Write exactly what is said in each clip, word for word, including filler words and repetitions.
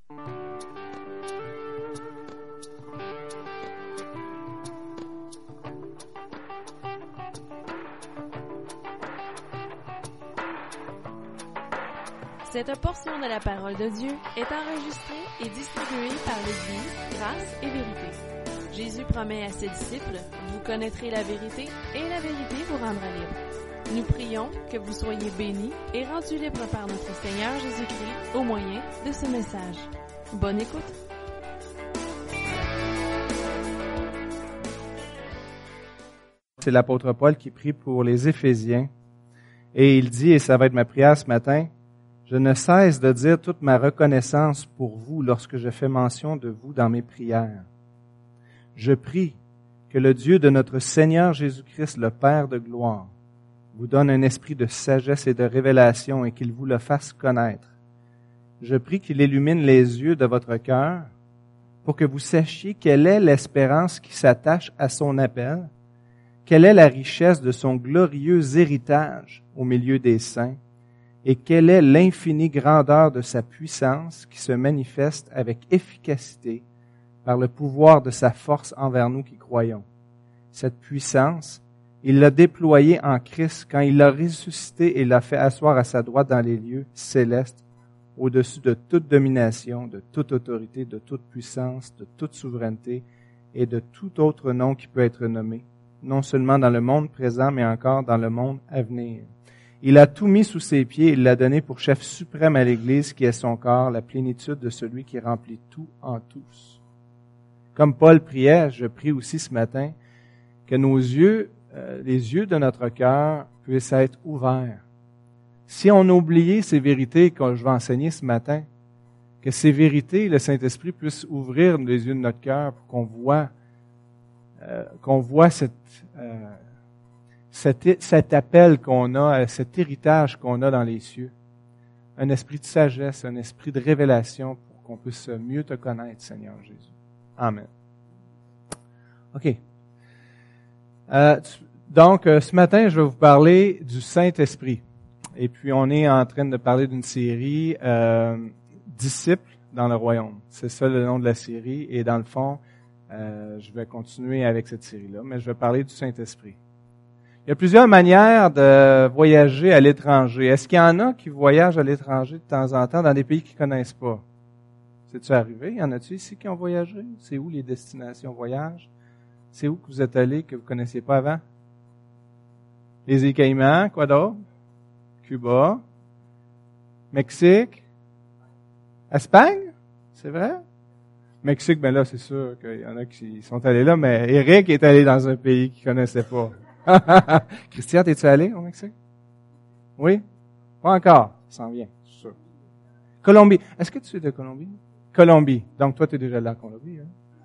Cette portion de la parole de Dieu est enregistrée et distribuée par l'Église Grâce et Vérité. Jésus promet à ses disciples, vous connaîtrez la vérité et la vérité vous rendra libre. Nous prions que vous soyez bénis et rendus libres par notre Seigneur Jésus-Christ au moyen de ce message. Bonne écoute! C'est l'apôtre Paul qui prie pour les Éphésiens et il dit, et ça va être ma prière ce matin, je ne cesse de dire toute ma reconnaissance pour vous lorsque je fais mention de vous dans mes prières. Je prie que le Dieu de notre Seigneur Jésus-Christ, le Père de gloire, vous donne un esprit de sagesse et de révélation et qu'il vous le fasse connaître. Je prie qu'il illumine les yeux de votre cœur pour que vous sachiez quelle est l'espérance qui s'attache à son appel, quelle est la richesse de son glorieux héritage au milieu des saints, et quelle est l'infinie grandeur de sa puissance qui se manifeste avec efficacité par le pouvoir de sa force envers nous qui croyons. Cette puissance, il l'a déployée en Christ quand il l'a ressuscité et l'a fait asseoir à sa droite dans les lieux célestes, au-dessus de toute domination, de toute autorité, de toute puissance, de toute souveraineté et de tout autre nom qui peut être nommé, non seulement dans le monde présent, mais encore dans le monde à venir. Il a tout mis sous ses pieds, il l'a donné pour chef suprême à l'Église qui est son corps, la plénitude de celui qui remplit tout en tous. Comme Paul priait, je prie aussi ce matin que nos yeux, euh, les yeux de notre cœur puissent être ouverts. Si on a oublié ces vérités que je vais enseigner ce matin, que ces vérités, le Saint-Esprit puisse ouvrir les yeux de notre cœur pour qu'on voit, euh, qu'on voit cette... Euh, Cet, cet appel qu'on a, cet héritage qu'on a dans les cieux. Un esprit de sagesse, un esprit de révélation pour qu'on puisse mieux te connaître, Seigneur Jésus. Amen. OK. Euh, donc, euh, ce matin, je vais vous parler du Saint-Esprit. Et puis, on est en train de parler d'une série euh, « Disciples dans le royaume ». C'est ça le nom de la série. Et dans le fond, euh, je vais continuer avec cette série-là, mais je vais parler du Saint-Esprit. Il y a plusieurs manières de voyager à l'étranger. Est-ce qu'il y en a qui voyagent à l'étranger de temps en temps dans des pays qu'ils ne connaissent pas? C'est-tu arrivé? Y en a-tu ici qui ont voyagé? C'est où les destinations voyage? C'est où que vous êtes allés que vous ne connaissiez pas avant? Les îles Caïmans, quoi d'autre? Cuba? Mexique? Espagne? C'est vrai? Mexique, ben là, c'est sûr qu'il y en a qui sont allés là, mais Eric est allé dans un pays qu'il ne connaissait pas. Christian, t'es-tu allé au Mexique? Oui? Pas encore. Ça s'en vient, c'est sûr. Colombie. Est-ce que tu es de Colombie? Colombie. Donc, toi, tu es déjà là à Colombie,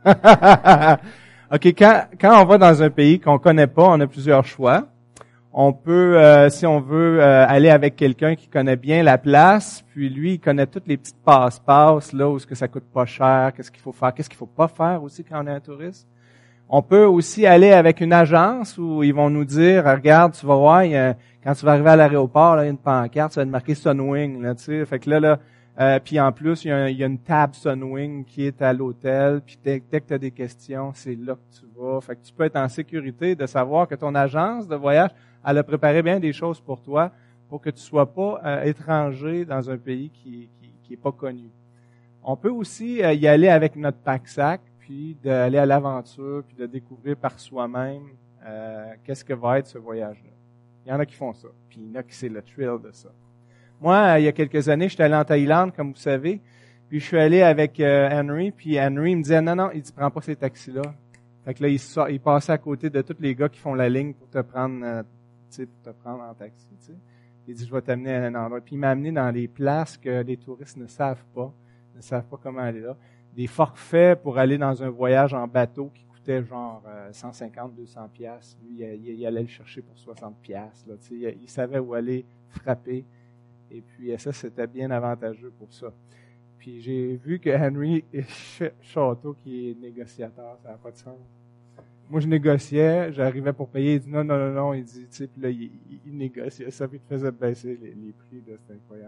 hein? OK, quand, quand on va dans un pays qu'on connaît pas, on a plusieurs choix. On peut, euh, si on veut, euh, aller avec quelqu'un qui connaît bien la place, puis lui, il connaît toutes les petites passe-passe, là, où est-ce que ça coûte pas cher, qu'est-ce qu'il faut faire, qu'est-ce qu'il faut pas faire aussi quand on est un touriste. On peut aussi aller avec une agence où ils vont nous dire, regarde, tu vas voir, il y a, quand tu vas arriver à l'aéroport, là, il y a une pancarte, ça va te marquer Sunwing, là, tu sais. Fait que là, là, euh, puis en plus, il y, a, il y a une table Sunwing qui est à l'hôtel, puis dès, dès que tu as des questions, c'est là que tu vas. Fait que tu peux être en sécurité de savoir que ton agence de voyage, elle a préparé bien des choses pour toi, pour que tu sois pas euh, étranger dans un pays qui, qui, qui est pas connu. On peut aussi euh, y aller avec notre pack-sac, puis d'aller à l'aventure, puis de découvrir par soi-même euh, qu'est-ce que va être ce voyage-là. Il y en a qui font ça, puis il y en a qui c'est le thrill de ça. Moi, il y a quelques années, j'étais allé en Thaïlande, comme vous savez, puis je suis allé avec euh, Henry, puis Henry me disait, non, non, il dit, prends pas ces taxis-là. Fait que là, il, sort, il passait à côté de tous les gars qui font la ligne pour te prendre, euh, tu sais, pour te prendre en taxi, tu sais. Il dit, je vais t'amener à un endroit. Puis il m'a amené dans les places que les touristes ne savent pas, ne savent pas comment aller là. Des forfaits pour aller dans un voyage en bateau qui coûtait genre euh, cent cinquante, deux cents piastres. Lui, il, il, il allait le chercher pour soixante piastres. Là, tu sais, il, il savait où aller frapper. Et puis ça, c'était bien avantageux pour ça. Puis j'ai vu que Henry Château, qui est négociateur, ça n'a pas de sens. Moi, je négociais, j'arrivais pour payer, il dit non, non, non, non, il dit, tu sais, puis là, il, il, il négociait ça, puis il te faisait baisser les, les prix, là, c'était incroyable.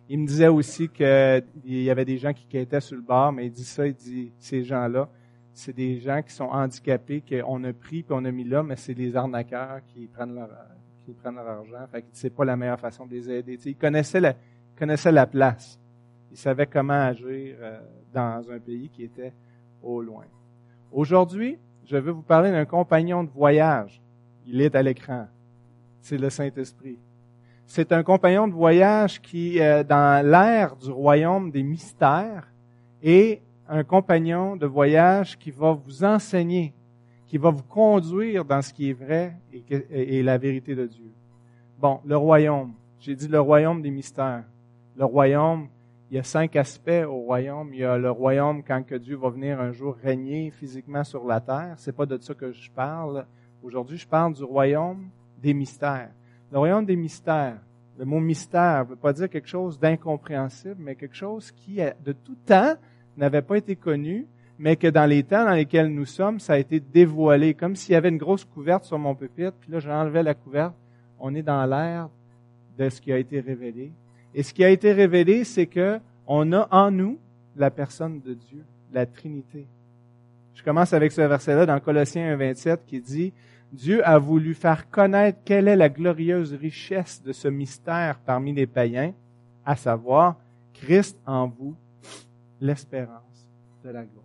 Il me disait aussi qu'il y avait des gens qui quêtaient sur le bord, mais il dit ça, il dit, ces gens-là, c'est des gens qui sont handicapés, qu'on a pris puis on a mis là, mais c'est des arnaqueurs qui prennent leur, qui prennent leur argent. Fait que c'est pas la meilleure façon de les aider. T'sais, il connaissait la, il connaissait la place. Il savait comment agir euh, dans un pays qui était au loin. Aujourd'hui, je veux vous parler d'un compagnon de voyage. Il est à l'écran. C'est le Saint-Esprit. C'est un compagnon de voyage qui, euh, dans l'ère du royaume des mystères, est un compagnon de voyage qui va vous enseigner, qui va vous conduire dans ce qui est vrai et, que, et la vérité de Dieu. Bon, le royaume. J'ai dit le royaume des mystères. Le royaume, il y a cinq aspects au royaume. Il y a le royaume quand que Dieu va venir un jour régner physiquement sur la terre. C'est pas de ça que je parle. Aujourd'hui, je parle du royaume des mystères. Le royaume des mystères. Le mot mystère ne veut pas dire quelque chose d'incompréhensible, mais quelque chose qui, de tout temps, n'avait pas été connu, mais que dans les temps dans lesquels nous sommes, ça a été dévoilé, comme s'il y avait une grosse couverte sur mon pupitre, puis là, j'enlevais la couverte. On est dans l'ère de ce qui a été révélé. Et ce qui a été révélé, c'est que on a en nous la personne de Dieu, la Trinité. Je commence avec ce verset-là dans Colossiens un vingt-sept qui dit « Dieu a voulu faire connaître quelle est la glorieuse richesse de ce mystère parmi les païens, à savoir Christ en vous, l'espérance de la gloire. »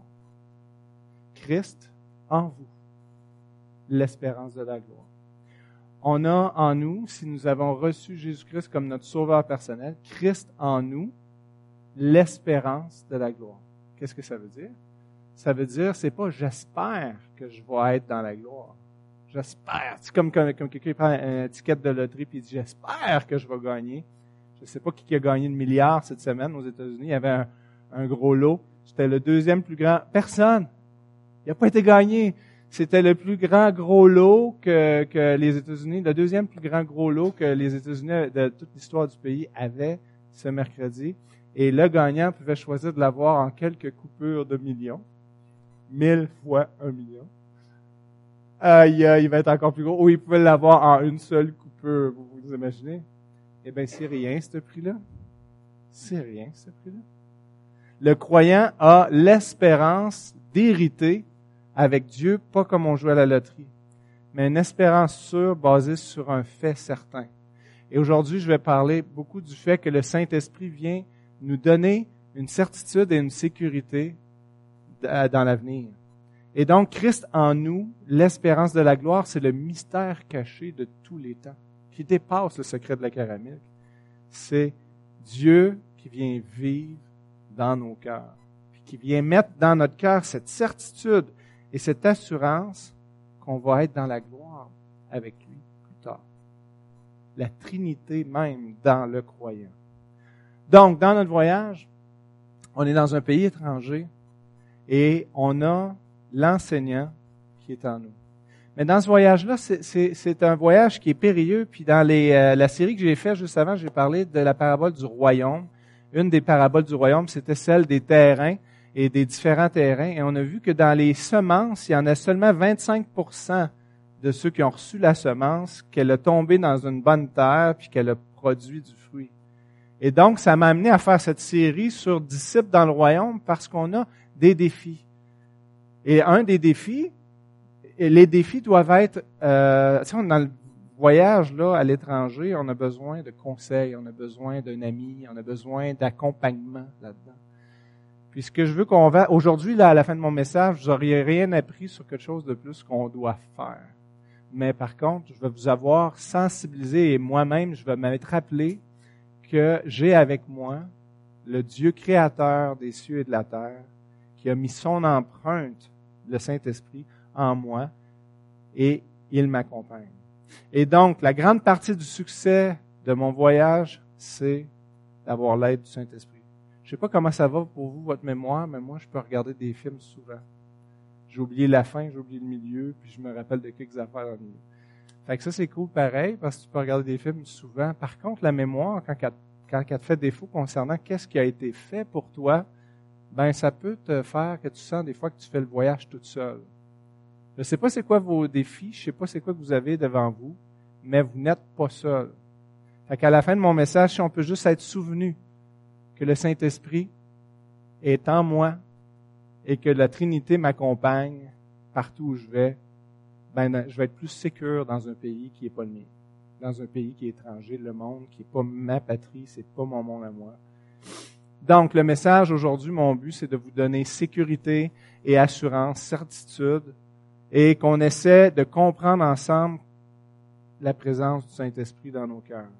Christ en vous, l'espérance de la gloire. On a en nous, si nous avons reçu Jésus-Christ comme notre sauveur personnel, Christ en nous, l'espérance de la gloire. Qu'est-ce que ça veut dire? Ça veut dire, c'est pas « j'espère que je vais être dans la gloire ». J'espère. C'est comme, comme, comme quelqu'un prend un ticket de loterie et dit « j'espère que je vais gagner ». Je ne sais pas qui a gagné le milliard cette semaine aux États-Unis. Il y avait un, un gros lot. C'était le deuxième plus grand. Personne. Il n'a pas été gagné. C'était le plus grand gros lot que, que les États-Unis, le deuxième plus grand gros lot que les États-Unis de toute l'histoire du pays avaient ce mercredi. Et le gagnant pouvait choisir de l'avoir en quelques coupures de millions. Mille fois un million. Aïe, aïe, il va être encore plus gros. Ou il pouvait l'avoir en une seule coupure. Vous vous imaginez? Eh bien, c'est rien, ce prix-là. C'est rien, ce prix-là. Le croyant a l'espérance d'hériter avec Dieu, pas comme on joue à la loterie, mais une espérance sûre basée sur un fait certain. Et aujourd'hui, je vais parler beaucoup du fait que le Saint-Esprit vient nous donner une certitude et une sécurité dans l'avenir. Et donc, Christ en nous, l'espérance de la gloire, c'est le mystère caché de tous les temps, qui dépasse le secret de la caramel. C'est Dieu qui vient vivre dans nos cœurs, puis qui vient mettre dans notre cœur cette certitude et cette assurance qu'on va être dans la gloire avec lui plus tard. La Trinité même dans le croyant. Donc, dans notre voyage, on est dans un pays étranger et on a l'enseignant qui est en nous. Mais dans ce voyage-là, c'est, c'est, c'est un voyage qui est périlleux. Puis dans les, euh, la série que j'ai faite juste avant, j'ai parlé de la parabole du royaume. Une des paraboles du royaume, c'était celle des terrains et des différents terrains. Et on a vu que dans les semences, il y en a seulement vingt-cinq pour cent de ceux qui ont reçu la semence, qu'elle a tombé dans une bonne terre puis qu'elle a produit du fruit. Et donc, ça m'a amené à faire cette série sur disciples dans le royaume parce qu'on a des défis. Et un des défis, et les défis doivent être, euh, tu sais, dans le voyage là à l'étranger, on a besoin de conseils, on a besoin d'un ami, on a besoin d'accompagnement là-dedans. Puis ce que je veux qu'on va, aujourd'hui, là, à la fin de mon message, vous n'auriez rien appris sur quelque chose de plus qu'on doit faire. Mais par contre, je vais vous avoir sensibilisé et moi-même, je vais m'être rappelé que j'ai avec moi le Dieu créateur des cieux et de la terre, qui a mis son empreinte, le Saint-Esprit, en moi, et il m'accompagne. Et donc, la grande partie du succès de mon voyage, c'est d'avoir l'aide du Saint-Esprit. Je sais pas comment ça va pour vous, votre mémoire, mais moi, je peux regarder des films souvent. J'ai oublié la fin, j'ai oublié le milieu, puis je me rappelle de quelques affaires dans le milieu. Fait que ça, c'est cool pareil, parce que tu peux regarder des films souvent. Par contre, la mémoire, quand elle, quand elle te fait défaut concernant qu'est-ce qui a été fait pour toi, ben ça peut te faire que tu sens des fois que tu fais le voyage toute seule. Je ne sais pas c'est quoi vos défis, je ne sais pas c'est quoi que vous avez devant vous, mais vous n'êtes pas seul. Fait qu'à la fin de mon message, si on peut juste être souvenu que le Saint-Esprit est en moi et que la Trinité m'accompagne partout où je vais, ben, je vais être plus sécure dans un pays qui n'est pas le mien, dans un pays qui est étranger, le monde qui n'est pas ma patrie, c'est pas mon monde à moi. Donc, le message aujourd'hui, mon but, c'est de vous donner sécurité et assurance, certitude, et qu'on essaie de comprendre ensemble la présence du Saint-Esprit dans nos cœurs.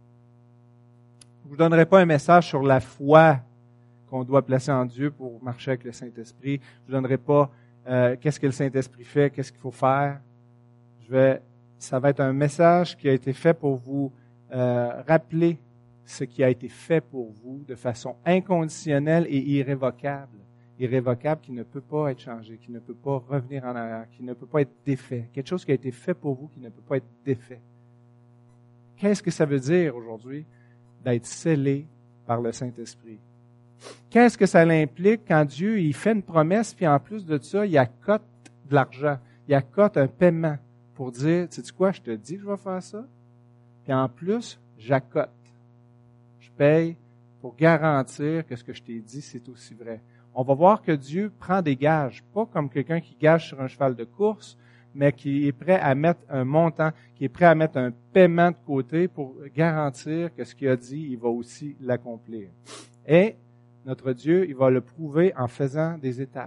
Je ne vous donnerai pas un message sur la foi qu'on doit placer en Dieu pour marcher avec le Saint-Esprit. Je ne vous donnerai pas euh, qu'est-ce que le Saint-Esprit fait, qu'est-ce qu'il faut faire. Je vais, ça va être un message qui a été fait pour vous euh, rappeler ce qui a été fait pour vous de façon inconditionnelle et irrévocable. Irrévocable qui ne peut pas être changé, qui ne peut pas revenir en arrière, qui ne peut pas être défait. Quelque chose qui a été fait pour vous qui ne peut pas être défait. Qu'est-ce que ça veut dire aujourd'hui d'être scellé par le Saint-Esprit? Qu'est-ce que ça implique quand Dieu il fait une promesse, puis en plus de ça, il accote de l'argent, il accote un paiement pour dire, sais-tu quoi, je te dis que je vais faire ça, puis en plus, j'accote. Je paye pour garantir que ce que je t'ai dit, c'est aussi vrai. On va voir que Dieu prend des gages, pas comme quelqu'un qui gage sur un cheval de course, mais qui est prêt à mettre un montant, qui est prêt à mettre un paiement de côté pour garantir que ce qu'il a dit, il va aussi l'accomplir. Et notre Dieu, il va le prouver en faisant des étapes.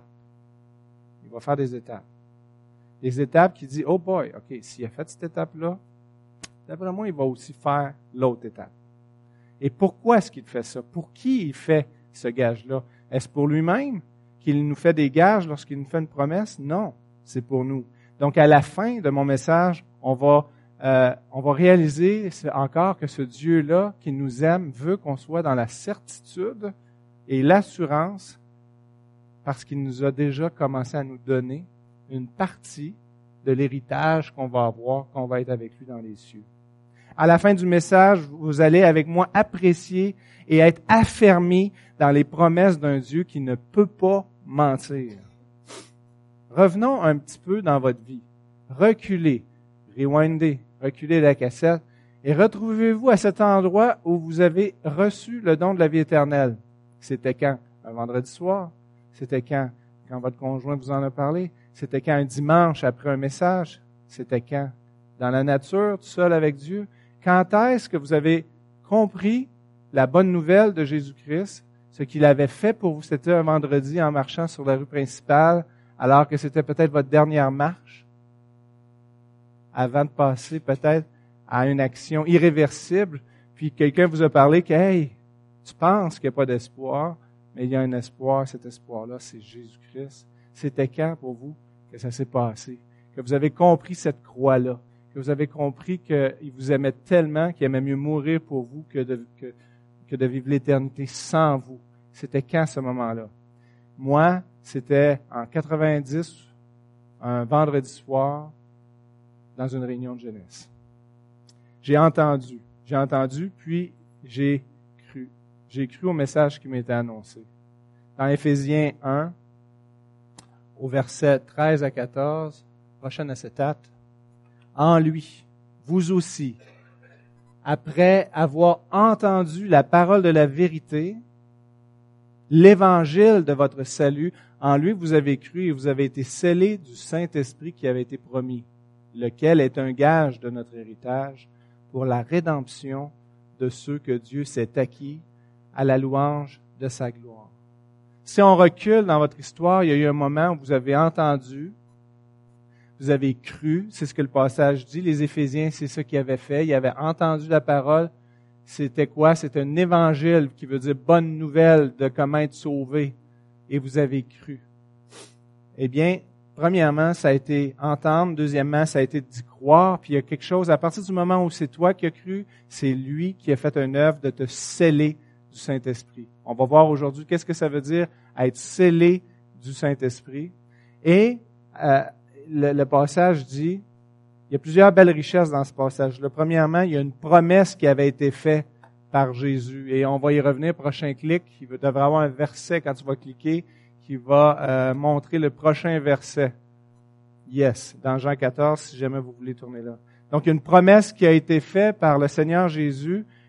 Il va faire des étapes. Des étapes qui disent, oh boy, OK, s'il a fait cette étape-là, d'après moi, il va aussi faire l'autre étape. Et pourquoi est-ce qu'il fait ça? Pour qui il fait ce gage-là? Est-ce pour lui-même qu'il nous fait des gages lorsqu'il nous fait une promesse? Non, c'est pour nous. Donc, à la fin de mon message, on va, euh, on va réaliser encore que ce Dieu-là qui nous aime veut qu'on soit dans la certitude et l'assurance parce qu'il nous a déjà commencé à nous donner une partie de l'héritage qu'on va avoir, qu'on va être avec lui dans les cieux. À la fin du message, vous allez avec moi apprécier et être affermis dans les promesses d'un Dieu qui ne peut pas mentir. Revenons un petit peu dans votre vie. Reculez, rewindez, reculez la cassette et retrouvez-vous à cet endroit où vous avez reçu le don de la vie éternelle. C'était quand? Un vendredi soir? C'était quand? Quand votre conjoint vous en a parlé? C'était quand? Un dimanche après un message? C'était quand? Dans la nature, tout seul avec Dieu? Quand est-ce que vous avez compris la bonne nouvelle de Jésus-Christ? Ce qu'il avait fait pour vous, c'était un vendredi en marchant sur la rue principale, alors que c'était peut-être votre dernière marche, avant de passer peut-être à une action irréversible, puis quelqu'un vous a parlé que, hey, tu penses qu'il n'y a pas d'espoir, mais il y a un espoir, cet espoir-là, c'est Jésus-Christ. C'était quand pour vous que ça s'est passé? Que vous avez compris cette croix-là? Que vous avez compris qu'il vous aimait tellement qu'il aimait mieux mourir pour vous que de, que, que de vivre l'éternité sans vous? C'était quand ce moment-là? Moi, c'était en quatre-vingt-dix, un vendredi soir, dans une réunion de jeunesse. J'ai entendu, j'ai entendu, puis j'ai cru. J'ai cru au message qui m'était annoncé. Dans Éphésiens un, au verset treize à quatorze, prochaine acétate, en lui, vous aussi, après avoir entendu la parole de la vérité, l'évangile de votre salut, en lui vous avez cru et vous avez été scellés du Saint-Esprit qui avait été promis, lequel est un gage de notre héritage pour la rédemption de ceux que Dieu s'est acquis à la louange de sa gloire. Si on recule dans votre histoire, il y a eu un moment où vous avez entendu, vous avez cru, c'est ce que le passage dit. Les Éphésiens, c'est ce qu'ils avaient fait. Ils avaient entendu la parole. C'était quoi? C'était un évangile qui veut dire bonne nouvelle de comment être sauvé. Et vous avez cru. Eh bien, premièrement, ça a été entendre. Deuxièmement, ça a été d'y croire. Puis il y a quelque chose, à partir du moment où c'est toi qui as cru, c'est lui qui a fait une œuvre de te sceller du Saint-Esprit. On va voir aujourd'hui qu'est-ce que ça veut dire être scellé du Saint-Esprit. Et euh, le, le passage dit, il y a plusieurs belles richesses dans ce passage-là. Premièrement, il y a une promesse qui avait été faite par Jésus. Et on va y revenir, prochain clic. Il devrait avoir un verset quand tu vas cliquer qui va euh, montrer le prochain verset. Yes, dans Jean quatorze, si jamais vous voulez tourner là. Donc, il y a une promesse qui a été faite par le Seigneur Jésus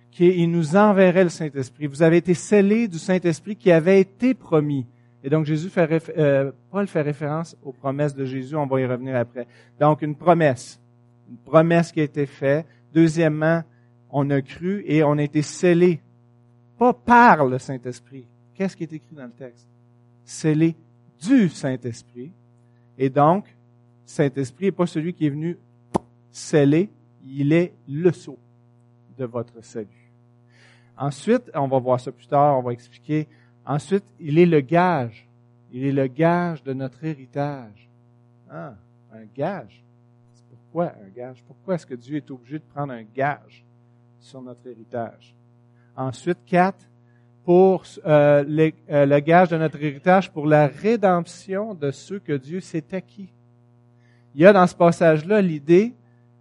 qu'il nous enverrait le Saint-Esprit. Vous avez été scellés du Saint-Esprit qui avait été promis. Et donc, Jésus fait réf- euh, Paul fait référence aux promesses de Jésus. On va y revenir après. Donc, une promesse. Une promesse qui a été faite. Deuxièmement, on a cru et on a été scellés. Pas par le Saint-Esprit. Qu'est-ce qui est écrit dans le texte? Scellés du Saint-Esprit. Et donc, Saint-Esprit n'est pas celui qui est venu sceller. Il est le sceau de votre salut. Ensuite, on va voir ça plus tard, on va expliquer. Ensuite, il est le gage. Il est le gage de notre héritage. Ah, un gage. C'est pourquoi un gage? Pourquoi est-ce que Dieu est obligé de prendre un gage sur notre héritage? Ensuite, quatre, pour euh, le, euh, le gage de notre héritage pour la rédemption de ceux que Dieu s'est acquis. Il y a dans ce passage-là l'idée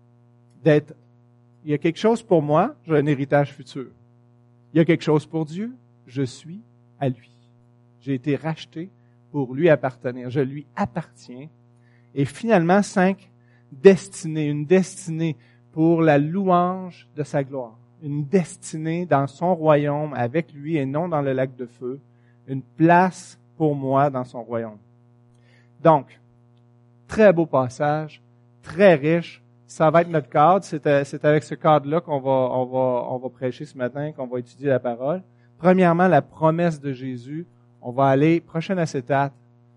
d'être, il y a quelque chose pour moi, j'ai un héritage futur. Il y a quelque chose pour Dieu, je suis à lui. J'ai été racheté pour lui appartenir. Je lui appartiens. Et finalement, cinq, destinée, une destinée pour la louange de sa gloire. Une destinée dans son royaume avec lui et non dans le lac de feu. Une place pour moi dans son royaume. Donc, très beau passage, très riche. Ça va être notre cadre. C'est, c'est avec ce cadre-là qu'on va, on va, on va prêcher ce matin, qu'on va étudier la parole. Premièrement, la promesse de Jésus. On va aller, prochaine acétate,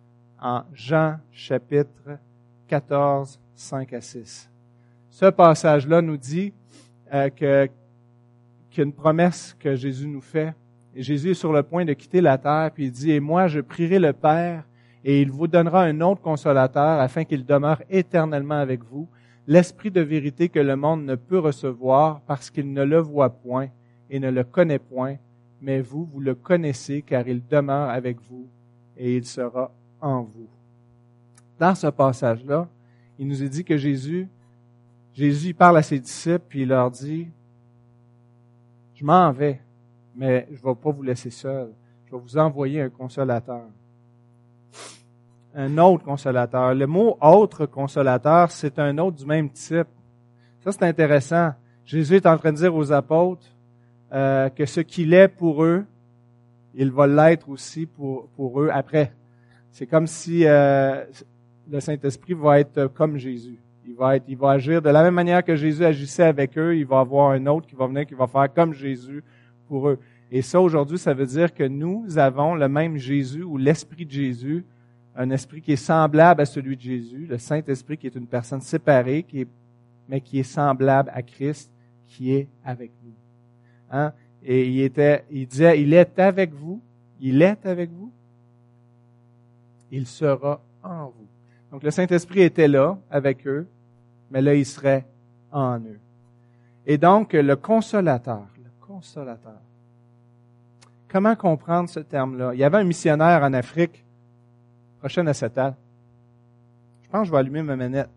en Jean chapitre quatorze, cinq à six. Ce passage-là nous dit euh, que, qu'il y a une promesse que Jésus nous fait. Et Jésus est sur le point de quitter la terre, puis il dit, « Et moi, je prierai le Père, et il vous donnera un autre consolateur, afin qu'il demeure éternellement avec vous, l'Esprit de vérité que le monde ne peut recevoir, parce qu'il ne le voit point et ne le connaît point, mais vous, vous le connaissez, car il demeure avec vous, et il sera en vous. » Dans ce passage-là, il nous est dit que Jésus, Jésus il parle à ses disciples, puis il leur dit, « Je m'en vais, mais je ne vais pas vous laisser seuls. Je vais vous envoyer un consolateur. » Un autre consolateur. Le mot « autre consolateur », c'est un autre du même type. Ça, c'est intéressant. Jésus est en train de dire aux apôtres euh, que ce qu'il est pour eux, il va l'être aussi pour, pour eux après. C'est comme si euh, le Saint-Esprit va être comme Jésus. Il va être, il va agir de la même manière que Jésus agissait avec eux. Il va avoir un autre qui va venir, qui va faire comme Jésus pour eux. Et ça, aujourd'hui, ça veut dire que nous avons le même Jésus ou l'Esprit de Jésus, un esprit qui est semblable à celui de Jésus, le Saint-Esprit qui est une personne séparée, qui est, mais qui est semblable à Christ, qui est avec nous. Hein? Et il était, il disait, il est avec vous, il est avec vous, il sera en vous. Donc le Saint-Esprit était là avec eux, mais là il serait en eux. Et donc le consolateur, le consolateur. Comment comprendre ce terme-là? Il y avait un missionnaire en Afrique. Prochaine acétate. Je pense que je vais allumer ma manette.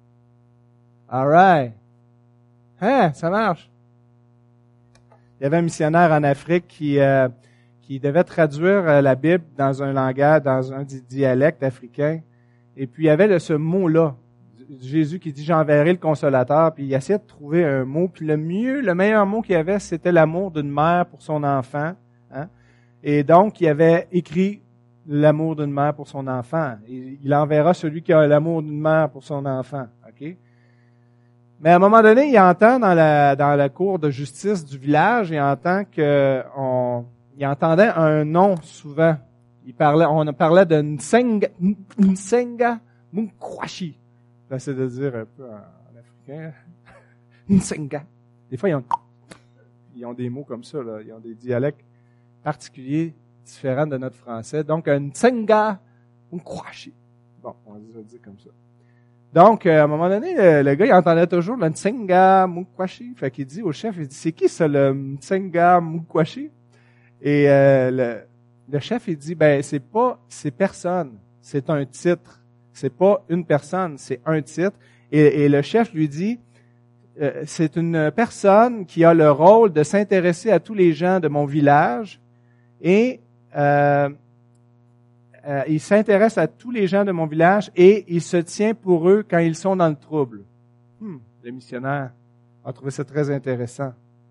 All right. Hein, ça marche. Il y avait un missionnaire en Afrique qui euh, qui devait traduire euh, la Bible dans un langage, dans un dialecte africain. Et puis il y avait le, ce mot-là, Jésus qui dit « J'enverrai le consolateur », puis il essayait de trouver un mot. Puis le mieux, le meilleur mot qu'il y avait, c'était l'amour d'une mère pour son enfant. Hein? Et donc, il avait écrit l'amour d'une mère pour son enfant. Il enverra celui qui a l'amour d'une mère pour son enfant. OK? Mais à un moment donné, il entend dans la, dans la cour de justice du village, il entend que on, il entendait un nom souvent. Il parlait, on parlait de Nsenga, Nsenga Munkwashi. J'essaie de dire un peu en, en africain. Nsenga. Des fois, ils ont, ils ont des mots comme ça, là. Ils ont des dialectes particuliers, différents de notre français. Donc, un Nsenga Munkwashi. Bon, on va dire comme ça. Donc, à un moment donné, le, le gars, il entendait toujours le Nsenga Munkwashi. Fait qu'il dit au chef, il dit, c'est qui ça, le Nsenga Munkwashi? Et euh, le, le chef, il dit, ben, c'est pas, c'est personne. C'est un titre. C'est pas une personne, c'est un titre. Et, et le chef lui dit, euh, c'est une personne qui a le rôle de s'intéresser à tous les gens de mon village et euh, euh, il s'intéresse à tous les gens de mon village et il se tient pour eux quand ils sont dans le trouble. Hmm, le missionnaire a trouvé ça très intéressant.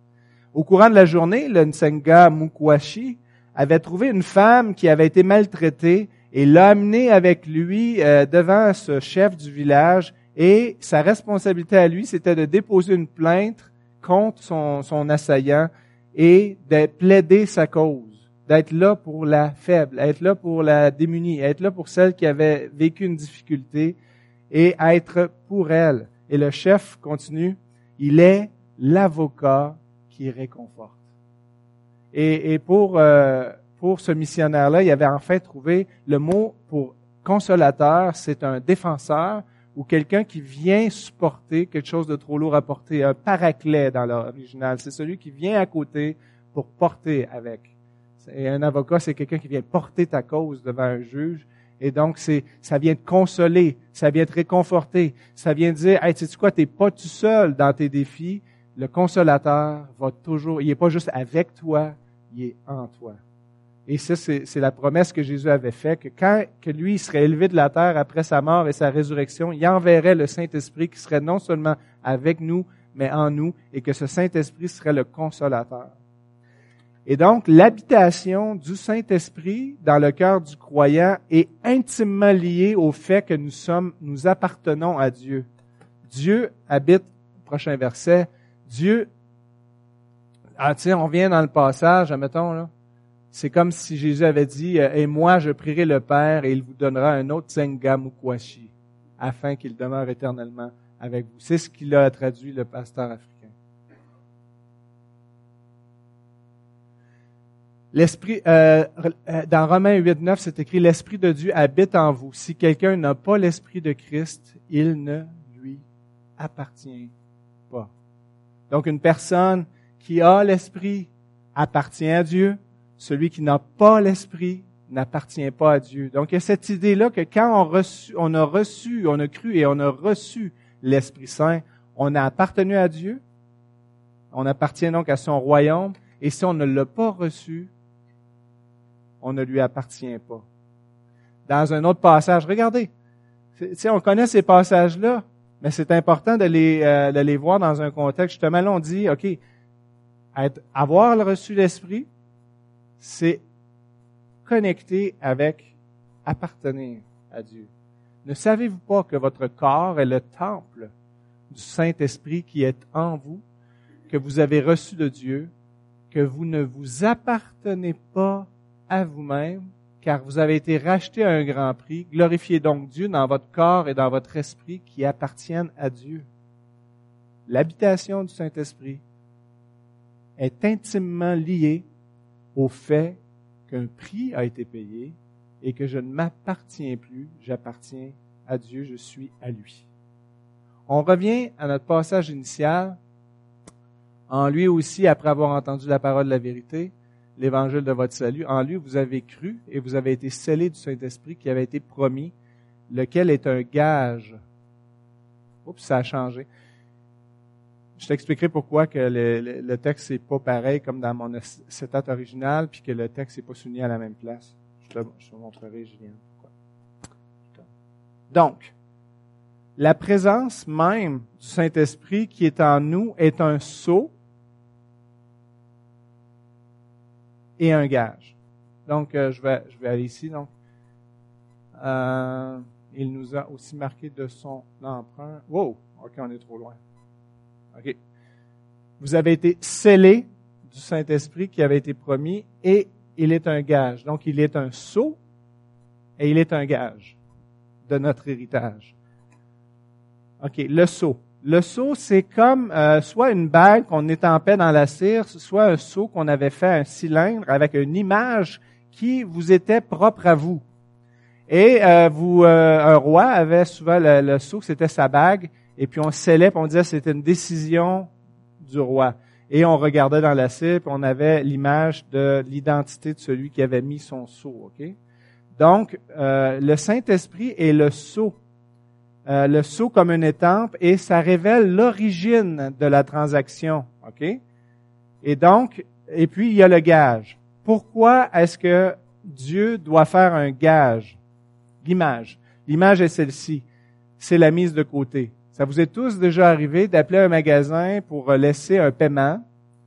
Au courant de la journée, le Nsenga Mukwashi avait trouvé une femme qui avait été maltraitée et l'a amenée avec lui euh, devant ce chef du village. Et sa responsabilité à lui, c'était de déposer une plainte contre son, son assaillant et de plaider sa cause, d'être là pour la faible, être là pour la démunie, être là pour celle qui avait vécu une difficulté et être pour elle. Et le chef continue, il est l'avocat qui réconforte. Et, et pour, euh, pour ce missionnaire-là, il avait enfin trouvé le mot pour consolateur, c'est un défenseur ou quelqu'un qui vient supporter quelque chose de trop lourd à porter, un paraclet dans l'original. C'est celui qui vient à côté pour porter avec. Et un avocat, c'est quelqu'un qui vient porter ta cause devant un juge. Et donc, c'est, ça vient te consoler, ça vient te réconforter, ça vient te dire, hey, sais-tu quoi, t'es pas tout seul dans tes défis. Le consolateur va toujours, il est pas juste avec toi, il est en toi. Et ça, c'est, c'est la promesse que Jésus avait faite, que quand que lui il serait élevé de la terre après sa mort et sa résurrection, il enverrait le Saint-Esprit qui serait non seulement avec nous, mais en nous, et que ce Saint-Esprit serait le consolateur. Et donc, l'habitation du Saint-Esprit dans le cœur du croyant est intimement liée au fait que nous sommes, nous appartenons à Dieu. Dieu habite, prochain verset, Dieu, ah, tu sais, on vient dans le passage, admettons, là, c'est comme si Jésus avait dit, « Et moi, je prierai le Père et il vous donnera un autre Nsenga Mukwashi, afin qu'il demeure éternellement avec vous. » C'est ce qu'il a traduit le pasteur africain. L'esprit, euh, dans Romains huit neuf, c'est écrit, « L'Esprit de Dieu habite en vous. Si quelqu'un n'a pas l'Esprit de Christ, il ne lui appartient pas. » Donc, une personne qui a l'Esprit appartient à Dieu. Celui qui n'a pas l'Esprit n'appartient pas à Dieu. Donc, il y a cette idée-là que quand on, reçu, on a reçu, on a cru et on a reçu l'Esprit Saint, on a appartenu à Dieu. On appartient donc à son royaume. Et si on ne l'a pas reçu, on ne lui appartient pas. Dans un autre passage, regardez, tu sais, on connaît ces passages-là, mais c'est important de les, euh, de les voir dans un contexte. Justement, là, on dit, OK, être, avoir reçu l'Esprit, c'est connecter avec appartenir à Dieu. Ne savez-vous pas que votre corps est le temple du Saint-Esprit qui est en vous, que vous avez reçu de Dieu, que vous ne vous appartenez pas à vous-même, car vous avez été rachetés à un grand prix. Glorifiez donc Dieu dans votre corps et dans votre esprit qui appartiennent à Dieu. L'habitation du Saint-Esprit est intimement liée au fait qu'un prix a été payé et que je ne m'appartiens plus, j'appartiens à Dieu, je suis à lui. On revient à notre passage initial. En lui aussi, après avoir entendu la parole de la vérité, l'évangile de votre salut, en lui vous avez cru et vous avez été scellés du Saint-Esprit qui avait été promis, lequel est un gage. Oups, ça a changé. Je t'expliquerai pourquoi que le, le, le texte n'est pas pareil comme dans mon cétate original, puis que le texte n'est pas souligné à la même place. Je te, je te montrerai, Julien, pourquoi. Donc, la présence même du Saint-Esprit qui est en nous est un sceau et un gage. Donc, euh, je vais, je vais aller ici. Donc, euh, il nous a aussi marqué de son emprunt. Wow, ok, on est trop loin. OK. Vous avez été scellés du Saint-Esprit qui avait été promis et il est un gage. Donc, il est un sceau et il est un gage de notre héritage. OK, le sceau. Le sceau, c'est comme euh, soit une bague qu'on étampait dans la cire, soit un sceau qu'on avait fait un cylindre avec une image qui vous était propre à vous. Et euh, vous, euh, un roi avait souvent le, le sceau, c'était sa bague. Et puis on scellait, puis on disait que c'était une décision du roi. Et on regardait dans la cire, puis on avait l'image de l'identité de celui qui avait mis son sceau. Ok. Donc, euh, le Saint-Esprit est le sceau. Euh, le sceau comme une étampe, et ça révèle l'origine de la transaction. Ok. Et donc, et puis il y a le gage. Pourquoi est-ce que Dieu doit faire un gage? L'image. L'image est celle-ci. C'est la mise de côté. Ça vous est tous déjà arrivé d'appeler un magasin pour laisser un paiement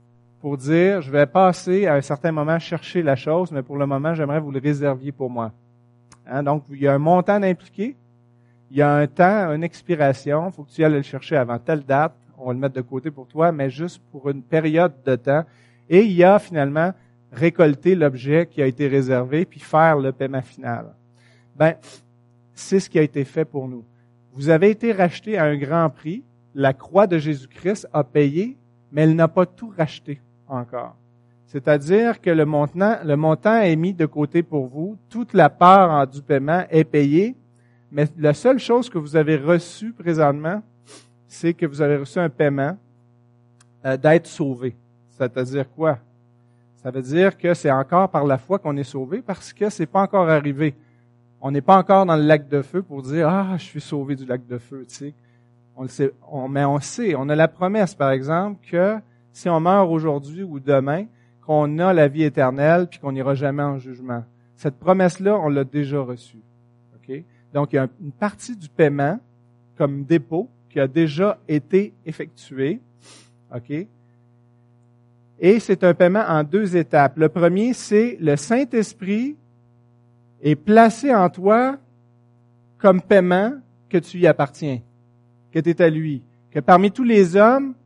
pour dire, je vais passer à un certain moment chercher la chose, mais pour le moment, j'aimerais vous le réserviez pour moi. Hein? Donc, il y a un montant d'impliqué, il y a un temps, une expiration, il faut que tu ailles le chercher avant telle date, on va le mettre de côté pour toi, mais juste pour une période de temps. Et il y a finalement récolter l'objet qui a été réservé, puis faire le paiement final. Ben, c'est ce qui a été fait pour nous. Vous avez été racheté à un grand prix, la croix de Jésus-Christ a payé, mais elle n'a pas tout racheté encore. C'est-à-dire que le montant, le montant est mis de côté pour vous, toute la part en du paiement est payée, mais la seule chose que vous avez reçue présentement, c'est que vous avez reçu un paiement euh, d'être sauvé. C'est-à-dire quoi? Ça veut dire que c'est encore par la foi qu'on est sauvé parce que c'est pas encore arrivé. On n'est pas encore dans le lac de feu pour dire « Ah, je suis sauvé du lac de feu », tu sais. On le sait, on, mais on sait, on a la promesse, par exemple, que si on meurt aujourd'hui ou demain, qu'on a la vie éternelle puis qu'on n'ira jamais en jugement. Cette promesse-là, on l'a déjà reçue. Okay? Donc, il y a une partie du paiement comme dépôt qui a déjà été effectué. OK? Et c'est un paiement en deux étapes. Le premier, c'est le Saint-Esprit est placé en toi comme paiement que tu y appartiens, que tu es à lui. Que parmi tous les hommes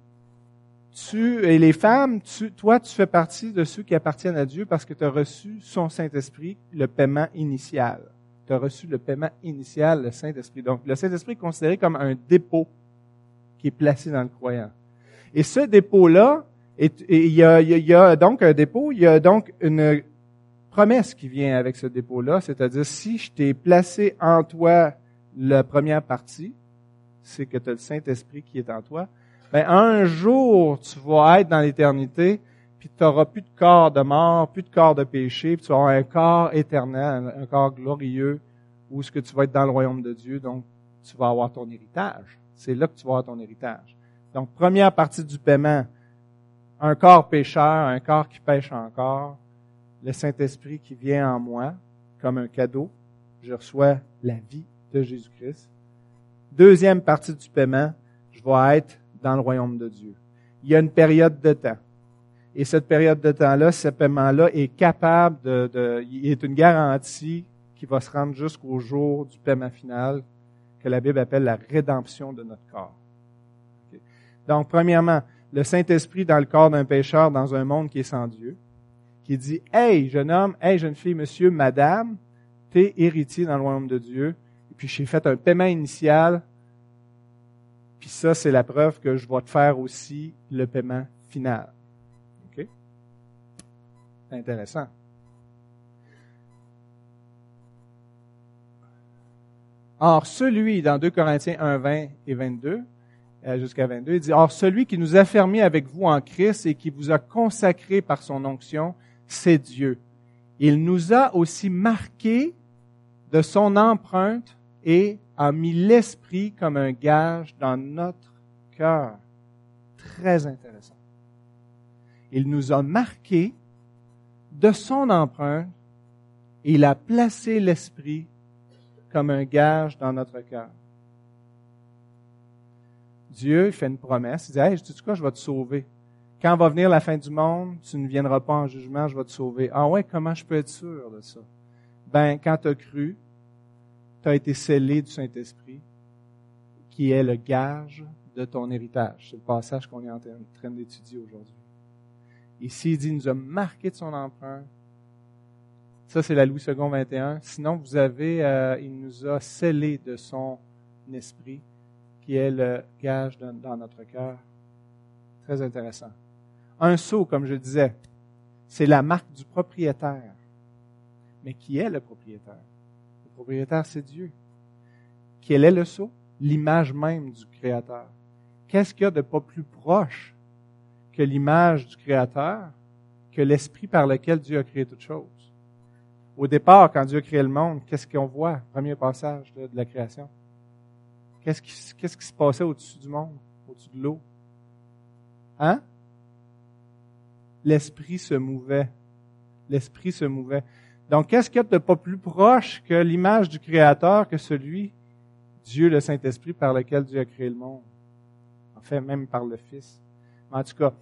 tu et les femmes, tu, toi, tu fais partie de ceux qui appartiennent à Dieu parce que tu as reçu son Saint-Esprit, le paiement initial. Tu as reçu le paiement initial, le Saint-Esprit. Donc, le Saint-Esprit est considéré comme un dépôt qui est placé dans le croyant. Et ce dépôt-là, il y a, y, a, y a donc un dépôt, il y a donc une promesse qui vient avec ce dépôt-là, c'est-à-dire si je t'ai placé en toi la première partie, c'est que tu as le Saint-Esprit qui est en toi, ben un jour tu vas être dans l'éternité, puis tu n'auras plus de corps de mort, plus de corps de péché, puis tu vas avoir un corps éternel, un corps glorieux, où est-ce que tu vas être dans le royaume de Dieu, donc tu vas avoir ton héritage. C'est là que tu vas avoir ton héritage. Donc, première partie du paiement, un corps pécheur, un corps qui pêche encore, le Saint-Esprit qui vient en moi comme un cadeau. Je reçois la vie de Jésus-Christ. Deuxième partie du paiement, je vais être dans le royaume de Dieu. Il y a une période de temps. Et cette période de temps-là, ce paiement-là est capable de, de, il est une garantie qui va se rendre jusqu'au jour du paiement final que la Bible appelle la rédemption de notre corps. Okay. Donc, premièrement, le Saint-Esprit dans le corps d'un pécheur dans un monde qui est sans Dieu, qui dit « Hey, jeune homme, hey, jeune fille, monsieur, madame, t'es héritier dans le royaume de Dieu, et puis j'ai fait un paiement initial, puis ça, c'est la preuve que je vais te faire aussi le paiement final. » OK? C'est intéressant. Or, celui, dans deux Corinthiens un, vingt et vingt-deux, jusqu'à vingt-deux, il dit, « Or, celui qui nous a fermés avec vous en Christ et qui vous a consacrés par son onction, c'est Dieu. Il nous a aussi marqués de son empreinte et a mis l'Esprit comme un gage dans notre cœur. » Très intéressant. Il nous a marqués de son empreinte et il a placé l'Esprit comme un gage dans notre cœur. Dieu il fait une promesse. Il dit, « Hey, tu sais quoi, je vais te sauver. Quand va venir la fin du monde, tu ne viendras pas en jugement, je vais te sauver. » Ah ouais, comment je peux être sûr de ça? Ben, quand tu as cru, tu as été scellé du Saint-Esprit, qui est le gage de ton héritage. C'est le passage qu'on est en train d'étudier aujourd'hui. Ici, il dit, il nous a marqué de son empreinte. Ça, c'est la Louis second vingt et un. Sinon, vous avez, euh, il nous a scellé de son esprit, qui est le gage de, dans notre cœur. Très intéressant. Un sceau, comme je disais, c'est la marque du propriétaire. Mais qui est le propriétaire? Le propriétaire, c'est Dieu. Quel est le sceau? L'image même du Créateur. Qu'est-ce qu'il y a de pas plus proche que l'image du Créateur, que l'esprit par lequel Dieu a créé toutes choses? Au départ, quand Dieu a créé le monde, qu'est-ce qu'on voit? Premier passage là, de la création. Qu'est-ce qui, qu'est-ce qui se passait au-dessus du monde, au-dessus de l'eau? Hein? L'esprit se mouvait. L'esprit se mouvait. Donc, qu'est-ce qu'il y a de pas plus proche que l'image du Créateur, que celui, Dieu, le Saint-Esprit, par lequel Dieu a créé le monde? En fait, même par le Fils. En tout cas,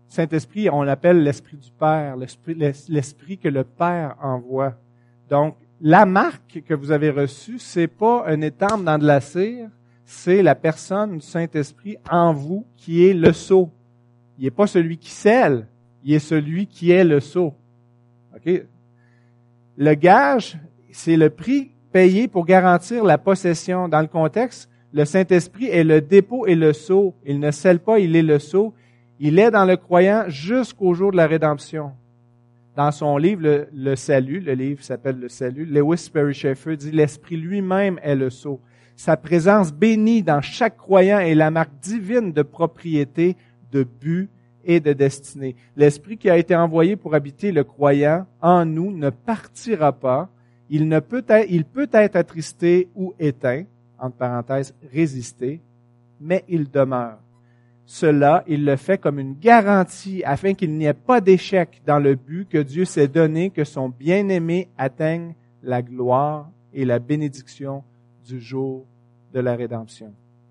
Saint-Esprit, on l'appelle l'Esprit du Père, l'esprit, l'Esprit que le Père envoie. Donc, la marque que vous avez reçue, c'est pas un étampe dans de la cire, c'est la personne du Saint-Esprit en vous qui est le sceau. Il n'est pas celui qui scelle, il est celui qui est le sceau. OK? Le gage, c'est le prix payé pour garantir la possession. Dans le contexte, le Saint-Esprit est le dépôt et le sceau. Il ne scelle pas, il est le sceau. Il est dans le croyant jusqu'au jour de la rédemption. Dans son livre, le, le Salut, le livre s'appelle Le Salut, Lewis Sperry Chafer dit « L'Esprit lui-même est le sceau. Sa présence bénie dans chaque croyant est la marque divine de propriété, de but et de destinée. L'Esprit qui a été envoyé pour habiter le croyant en nous ne partira pas. Il, ne peut être, il peut être attristé ou éteint, entre parenthèses, résisté, mais il demeure. Cela, il le fait comme une garantie afin qu'il n'y ait pas d'échec dans le but que Dieu s'est donné, que son bien-aimé atteigne la gloire et la bénédiction du jour de la rédemption.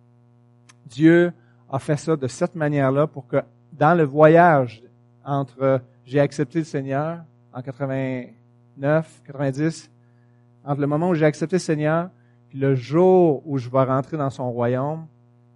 Dieu a fait ça de cette manière-là pour que dans le voyage entre j'ai accepté le Seigneur en quatre-vingt-neuf, quatre-vingt-dix, entre le moment où j'ai accepté le Seigneur puis le jour où je vais rentrer dans son royaume,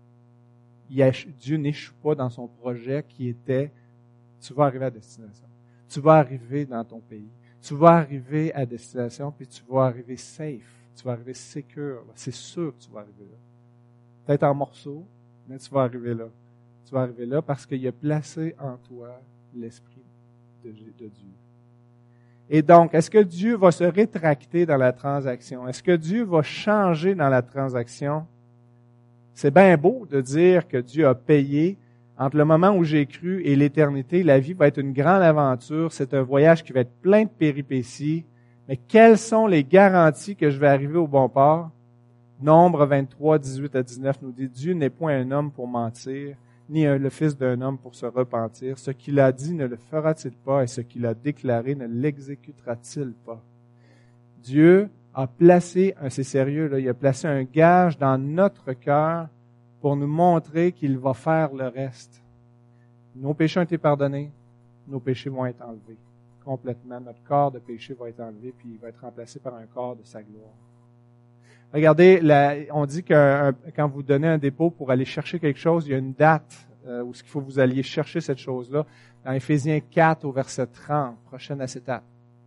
Dieu n'échoue pas dans son projet qui était tu vas arriver à destination. Tu vas arriver dans ton pays. Tu vas arriver à destination puis tu vas arriver safe. Tu vas arriver secure. C'est sûr que tu vas arriver là. Peut-être en morceaux, mais tu vas arriver là. Tu vas arriver là parce qu'il a placé en toi l'Esprit de, de Dieu. Et donc, est-ce que Dieu va se rétracter dans la transaction? Est-ce que Dieu va changer dans la transaction? C'est bien beau de dire que Dieu a payé entre le moment où j'ai cru et l'éternité. La vie va être une grande aventure. C'est un voyage qui va être plein de péripéties. Mais quelles sont les garanties que je vais arriver au bon port? Nombre vingt-trois, dix-huit à dix-neuf nous dit « Dieu n'est point un homme pour mentir, ni un, le fils d'un homme pour se repentir. Ce qu'il a dit ne le fera-t-il pas, et ce qu'il a déclaré ne l'exécutera-t-il pas? » Dieu a placé, c'est sérieux, là, il a placé un gage dans notre cœur pour nous montrer qu'il va faire le reste. Nos péchés ont été pardonnés, nos péchés vont être enlevés complètement. Notre corps de péché va être enlevé, puis il va être remplacé par un corps de sa gloire. Regardez, la, on dit que quand vous donnez un dépôt pour aller chercher quelque chose, il y a une date euh, où il faut que vous alliez chercher cette chose-là. Dans Éphésiens quatre au verset trente, prochaine acétate.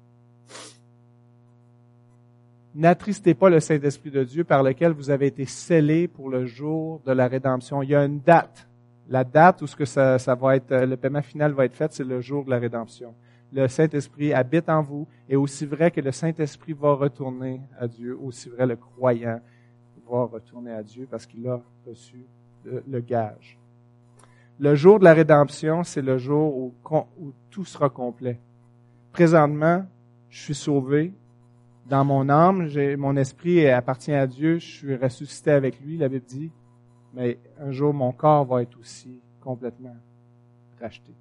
N'attristez pas le Saint-Esprit de Dieu par lequel vous avez été scellés pour le jour de la rédemption. Il y a une date. La date où ce que ça, ça va être, le paiement final va être fait, c'est le jour de la rédemption. Le Saint-Esprit habite en vous, et aussi vrai que le Saint-Esprit va retourner à Dieu, aussi vrai le croyant va retourner à Dieu parce qu'il a reçu le, le gage. Le jour de la rédemption, c'est le jour où, où tout sera complet. Présentement, je suis sauvé. Dans mon âme, j'ai, mon esprit appartient à Dieu, je suis ressuscité avec lui, la Bible dit, mais un jour, mon corps va être aussi complètement racheté.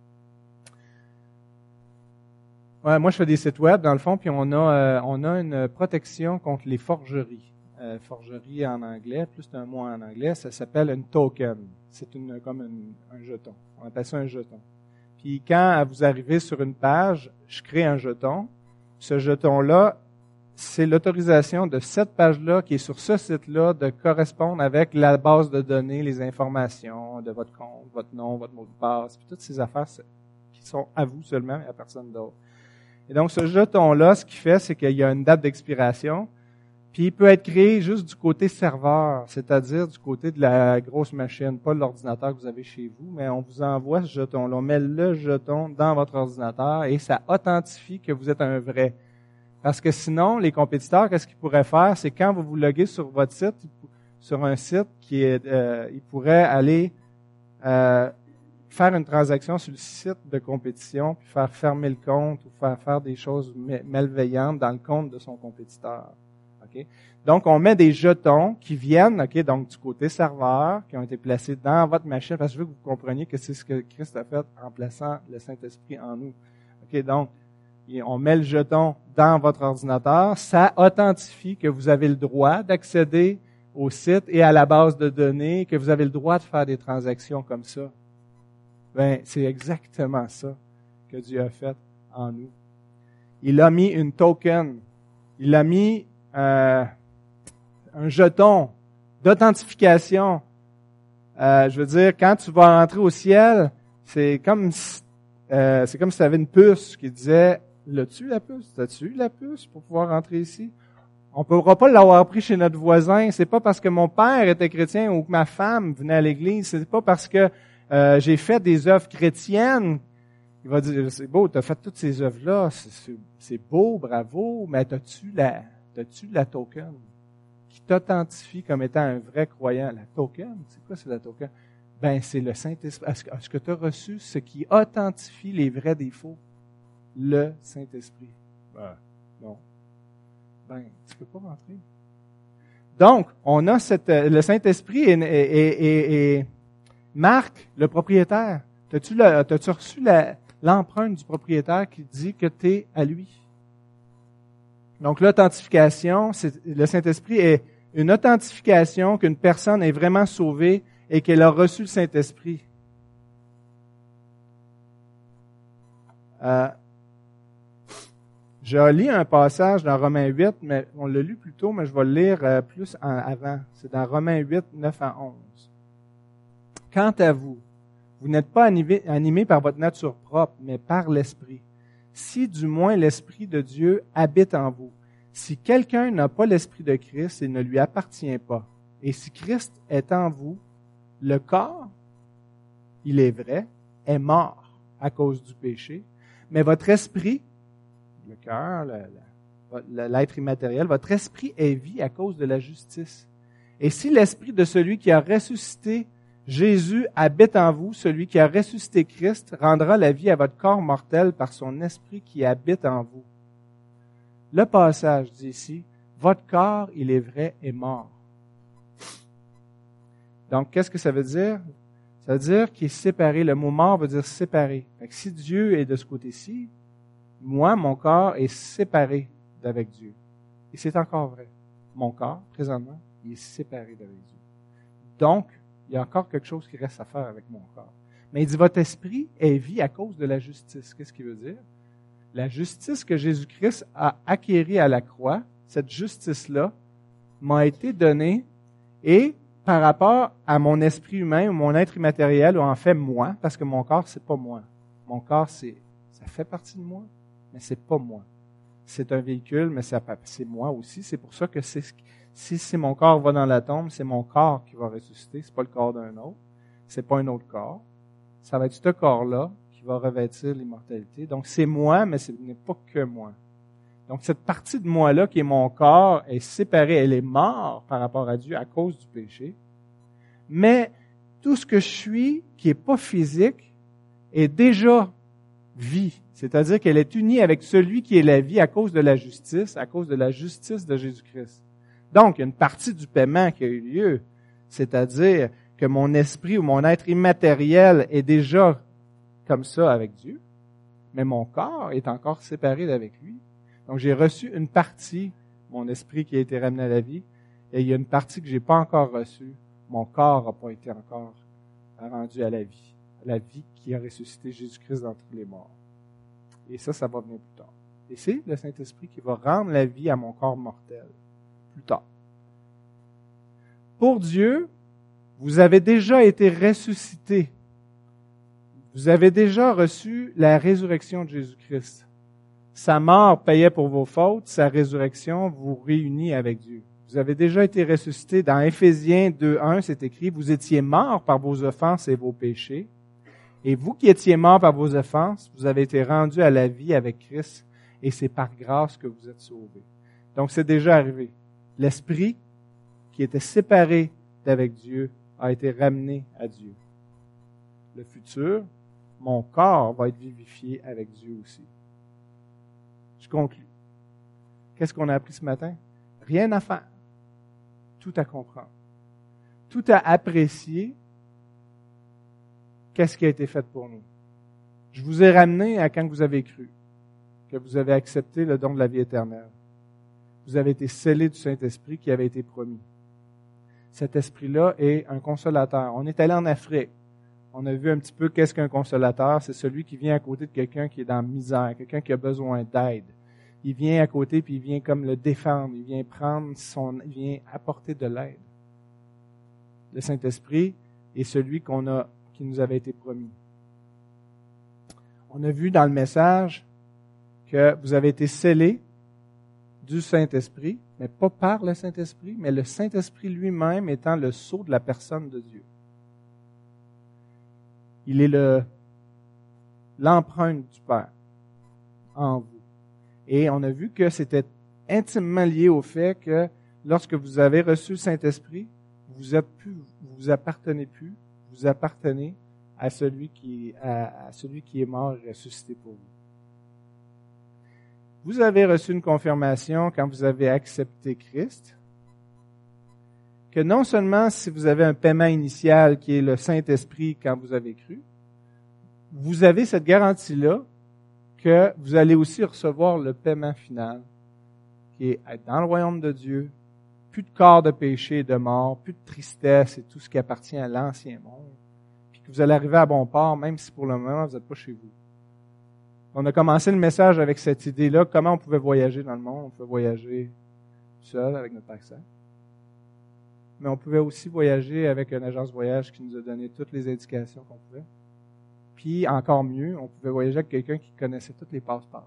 Ouais, moi, je fais des sites web, dans le fond, puis on a euh, on a une protection contre les forgeries. Euh, forgerie en anglais, plus c'est un mot en anglais, ça s'appelle une token. C'est une comme une, un jeton. On appelle ça un jeton. Puis quand vous arrivez sur une page, je crée un jeton. Ce jeton-là, c'est l'autorisation de cette page-là qui est sur ce site-là de correspondre avec la base de données, les informations de votre compte, votre nom, votre mot de passe, puis toutes ces affaires qui sont à vous seulement et à personne d'autre. Et donc, ce jeton-là, ce qu'il fait, c'est qu'il y a une date d'expiration, puis il peut être créé juste du côté serveur, c'est-à-dire du côté de la grosse machine, pas de l'ordinateur que vous avez chez vous, mais on vous envoie ce jeton-là. On met le jeton dans votre ordinateur et ça authentifie que vous êtes un vrai. Parce que sinon, les compétiteurs, qu'est-ce qu'ils pourraient faire? C'est quand vous vous loguez sur votre site, sur un site qui est, euh, ils pourraient aller euh, faire une transaction sur le site de compétition, puis faire fermer le compte ou faire faire des choses malveillantes dans le compte de son compétiteur. Okay? Donc, on met des jetons qui viennent, okay, donc du côté serveur, qui ont été placés dans votre machine, parce que je veux que vous compreniez que c'est ce que Christ a fait en plaçant le Saint-Esprit en nous. Okay, donc, on met le jeton dans votre ordinateur, ça authentifie que vous avez le droit d'accéder au site et à la base de données, que vous avez le droit de faire des transactions comme ça. Ben, c'est exactement ça que Dieu a fait en nous. Il a mis une token. Il a mis euh, un jeton d'authentification. Euh, je veux dire, quand tu vas rentrer au ciel, c'est comme si, euh, c'est comme si tu avais une puce qui disait « L'as-tu la puce? T'as-tu la puce pour pouvoir rentrer ici? » On ne pourra pas l'avoir pris chez notre voisin. C'est pas parce que mon père était chrétien ou que ma femme venait à l'église. C'est pas parce que euh, j'ai fait des œuvres chrétiennes. Il va dire, c'est beau, tu as fait toutes ces œuvres-là, c'est, c'est, c'est beau, bravo, mais t'as-tu la, t'as-tu la token qui t'authentifie comme étant un vrai croyant? La token, c'est quoi c'est la token? Ben, c'est le Saint-Esprit. Est-ce que, est-ce que tu as reçu ce qui authentifie les vrais des faux? Le Saint-Esprit. Ben, non. Ben, tu peux pas rentrer. Donc, on a cette, le Saint-Esprit et, et, et, et Marc, le propriétaire. T'as-tu, la, t'as-tu reçu la, l'empreinte du propriétaire qui dit que tu es à lui? Donc, l'authentification, c'est, le Saint-Esprit est une authentification qu'une personne est vraiment sauvée et qu'elle a reçu le Saint-Esprit. Euh, je lis un passage dans Romains huit, mais on l'a lu plus tôt, mais je vais le lire euh, plus en avant. C'est dans Romains huit, neuf à onze. Quant à vous, vous n'êtes pas animé, animé par votre nature propre, mais par l'Esprit. Si du moins l'Esprit de Dieu habite en vous. Si quelqu'un n'a pas l'Esprit de Christ, il ne lui appartient pas. Et si Christ est en vous, le corps, il est vrai, est mort à cause du péché, mais votre esprit, le cœur, le, le, l'être immatériel, votre esprit est vie à cause de la justice. Et si l'Esprit de celui qui a ressuscité Jésus habite en vous, celui qui a ressuscité Christ rendra la vie à votre corps mortel par son esprit qui habite en vous. Le passage dit ici, votre corps, il est vrai, est mort. Donc, qu'est-ce que ça veut dire? Ça veut dire qu'il est séparé. Le mot mort veut dire séparé. Fait que si Dieu est de ce côté-ci, moi, mon corps est séparé d'avec Dieu. Et c'est encore vrai. Mon corps, présentement, il est séparé d'avec Dieu. Donc, il y a encore quelque chose qui reste à faire avec mon corps. Mais il dit, votre esprit est vie à cause de la justice. Qu'est-ce qu'il veut dire? La justice que Jésus-Christ a acquérie à la croix, cette justice-là, m'a été donnée et par rapport à mon esprit humain ou mon être immatériel, ou en fait moi, parce que mon corps, c'est pas moi. Mon corps, c'est, ça fait partie de moi, mais c'est pas moi. C'est un véhicule, mais ça, c'est moi aussi. C'est pour ça que c'est, si, si mon corps va dans la tombe, c'est mon corps qui va ressusciter. C'est pas le corps d'un autre. C'est pas un autre corps. Ça va être ce corps-là qui va revêtir l'immortalité. Donc, c'est moi, mais ce n'est pas que moi. Donc, cette partie de moi-là, qui est mon corps, est séparée. Elle est morte par rapport à Dieu à cause du péché. Mais tout ce que je suis, qui est pas physique, est déjà vie. C'est-à-dire qu'elle est unie avec celui qui est la vie à cause de la justice, à cause de la justice de Jésus-Christ. Donc, il y a une partie du paiement qui a eu lieu. C'est-à-dire que mon esprit ou mon être immatériel est déjà comme ça avec Dieu, mais mon corps est encore séparé d'avec lui. Donc, j'ai reçu une partie, mon esprit qui a été ramené à la vie, et il y a une partie que j'ai pas encore reçue. Mon corps n'a pas été encore rendu à la vie, à la vie qui a ressuscité Jésus-Christ d'entre les morts. Et ça, ça va venir plus tard. Et c'est le Saint-Esprit qui va rendre la vie à mon corps mortel plus tard. Pour Dieu, vous avez déjà été ressuscités. Vous avez déjà reçu la résurrection de Jésus-Christ. Sa mort payait pour vos fautes, sa résurrection vous réunit avec Dieu. Vous avez déjà été ressuscités. Dans Éphésiens deux, un, c'est écrit, vous étiez morts par vos offenses et vos péchés. Et vous qui étiez morts par vos offenses, vous avez été rendus à la vie avec Christ. Et c'est par grâce que vous êtes sauvés. Donc c'est déjà arrivé. L'esprit qui était séparé d'avec Dieu a été ramené à Dieu. Le futur, mon corps va être vivifié avec Dieu aussi. Je conclue. Qu'est-ce qu'on a appris ce matin? Rien à faire. Tout à comprendre. Tout à apprécier. Qu'est-ce qui a été fait pour nous? Je vous ai ramené à quand vous avez cru, que vous avez accepté le don de la vie éternelle. Vous avez été scellés du Saint-Esprit qui avait été promis. Cet esprit-là est un consolateur. On est allé en Afrique. On a vu un petit peu qu'est-ce qu'un consolateur. C'est celui qui vient à côté de quelqu'un qui est dans la misère, quelqu'un qui a besoin d'aide. Il vient à côté puis il vient comme le défendre. Il vient prendre son, il vient apporter de l'aide. Le Saint-Esprit est celui qu'on a, qui nous avait été promis. On a vu dans le message que vous avez été scellés du Saint-Esprit, mais pas par le Saint-Esprit, mais le Saint-Esprit lui-même étant le sceau de la personne de Dieu. Il est le, l'empreinte du Père en vous. Et on a vu que c'était intimement lié au fait que lorsque vous avez reçu le Saint-Esprit, vous êtes plus, vous vous appartenez plus, vous appartenez à celui qui, à, à celui qui est mort et ressuscité pour vous. Vous avez reçu une confirmation quand vous avez accepté Christ, que non seulement si vous avez un paiement initial qui est le Saint-Esprit quand vous avez cru, vous avez cette garantie-là que vous allez aussi recevoir le paiement final, qui est être dans le royaume de Dieu, plus de corps de péché et de mort, plus de tristesse et tout ce qui appartient à l'ancien monde, puis que vous allez arriver à bon port, même si pour le moment vous n'êtes pas chez vous. On a commencé le message avec cette idée-là, comment on pouvait voyager dans le monde. On pouvait voyager seul avec notre accent. Mais on pouvait aussi voyager avec une agence voyage qui nous a donné toutes les indications qu'on pouvait. Puis, encore mieux, on pouvait voyager avec quelqu'un qui connaissait toutes les passe-passe.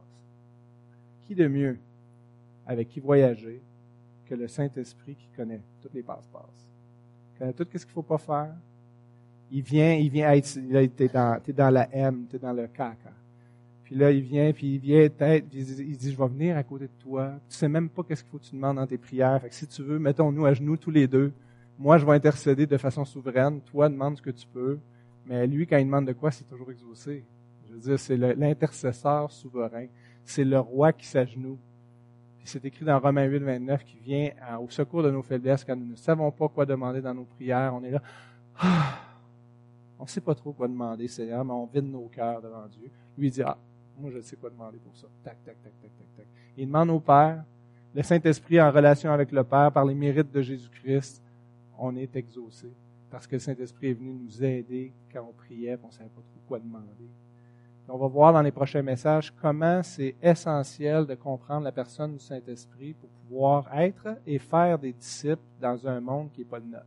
Qui de mieux avec qui voyager que le Saint-Esprit qui connaît toutes les passe-passe? Il connaît tout ce qu'il ne faut pas faire. Il vient, il vient être, là, t'es dans, t'es dans la M, t'es dans le caca. Puis là, il vient, puis il vient tête, puis il dit, il dit, je vais venir à côté de toi. Tu sais même pas qu'est-ce qu'il faut que tu demandes dans tes prières. Fait que si tu veux, mettons-nous à genoux tous les deux. Moi, je vais intercéder de façon souveraine. Toi, demande ce que tu peux. Mais lui, quand il demande de quoi, c'est toujours exaucé. Je veux dire, c'est le, l'intercesseur souverain. C'est le roi qui s'agenouille. Puis c'est écrit dans Romains huit, vingt-neuf, qui vient à, au secours de nos faiblesses quand nous ne savons pas quoi demander dans nos prières. On est là. Ah, on ne sait pas trop quoi demander, Seigneur, mais on vide nos cœurs devant Dieu. Lui, il dit, ah, moi, je sais quoi demander pour ça. Tac, tac, tac, tac, tac, tac. Il demande au Père. Le Saint-Esprit, en relation avec le Père, par les mérites de Jésus-Christ, on est exaucé. Parce que le Saint-Esprit est venu nous aider quand on priait, on ne savait pas trop quoi demander. Et on va voir dans les prochains messages comment c'est essentiel de comprendre la personne du Saint-Esprit pour pouvoir être et faire des disciples dans un monde qui n'est pas le nôtre.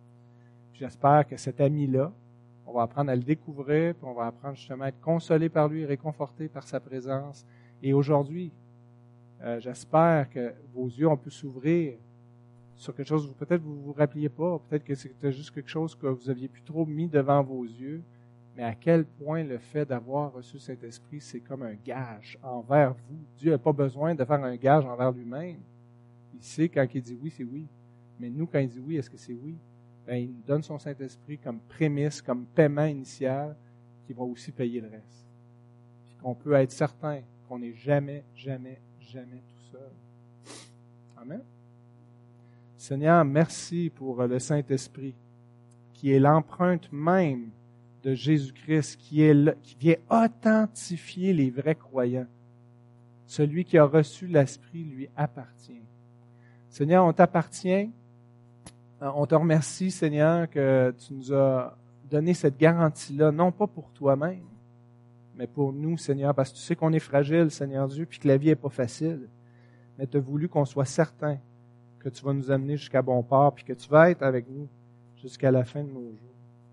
J'espère que cet ami-là, on va apprendre à le découvrir, puis on va apprendre justement à être consolé par lui, réconforté par sa présence. Et aujourd'hui, euh, j'espère que vos yeux ont pu s'ouvrir sur quelque chose que peut-être vous ne vous rappeliez pas, peut-être que c'était juste quelque chose que vous aviez plus trop mis devant vos yeux, mais à quel point le fait d'avoir reçu cet esprit, c'est comme un gage envers vous. Dieu n'a pas besoin de faire un gage envers lui-même. Il sait quand il dit oui, c'est oui. Mais nous, quand il dit oui, est-ce que c'est oui? Ben, il nous donne son Saint-Esprit comme prémisse, comme paiement initial, qui va aussi payer le reste. Puis qu'on peut être certain qu'on n'est jamais, jamais, jamais tout seul. Amen. Seigneur, merci pour le Saint-Esprit, qui est l'empreinte même de Jésus-Christ, qui est le, qui vient authentifier les vrais croyants. Celui qui a reçu l'Esprit lui appartient. Seigneur, on t'appartient. On te remercie, Seigneur, que tu nous as donné cette garantie-là, non pas pour toi-même, mais pour nous, Seigneur, parce que tu sais qu'on est fragile, Seigneur Dieu, puis que la vie n'est pas facile. Mais tu as voulu qu'on soit certain que tu vas nous amener jusqu'à bon port, puis que tu vas être avec nous jusqu'à la fin de nos jours.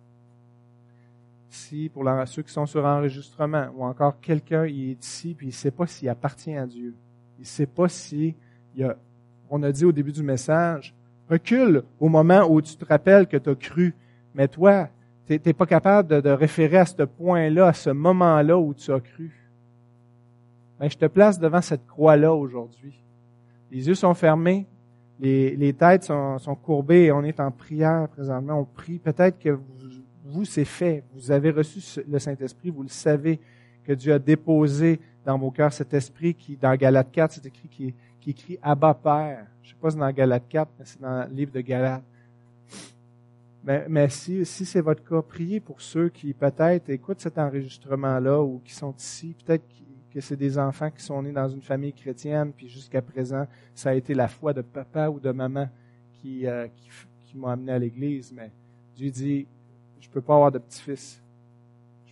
Si, pour ceux qui sont sur enregistrement, ou encore quelqu'un il est ici, puis il ne sait pas s'il appartient à Dieu, il ne sait pas si, il y a, on a dit au début du message, recule au moment où tu te rappelles que tu as cru. Mais toi, tu n'es pas capable de, de référer à ce point-là, à ce moment-là où tu as cru. Ben, je te place devant cette croix-là aujourd'hui. Les yeux sont fermés, les, les têtes sont, sont courbées et on est en prière présentement. On prie. Peut-être que vous, vous, c'est fait. Vous avez reçu le Saint-Esprit. Vous le savez que Dieu a déposé dans vos cœurs cet esprit qui, dans Galates quatre, c'est écrit qui, qui écrit « Abba Père ». Je ne sais pas si c'est dans Galates quatre, mais c'est dans le livre de Galates. Mais, mais si, si c'est votre cas, priez pour ceux qui peut-être écoutent cet enregistrement-là ou qui sont ici. Peut-être que c'est des enfants qui sont nés dans une famille chrétienne, puis jusqu'à présent, ça a été la foi de papa ou de maman qui, euh, qui, qui m'a amené à l'Église. Mais Dieu dit, je ne peux pas avoir de petit-fils.